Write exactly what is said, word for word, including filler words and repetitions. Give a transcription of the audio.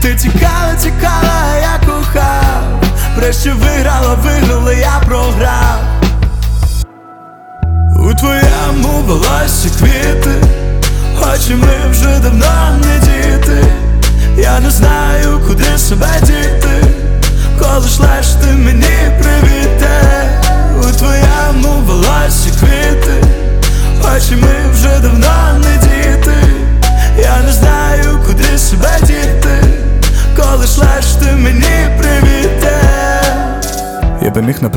Ти тікала, тікала, я кохав. Врешті виграла, виграла, я програв. У твоєму волосі квіти, очі ми вже давно не діти. Я не знаю, куди себе діти.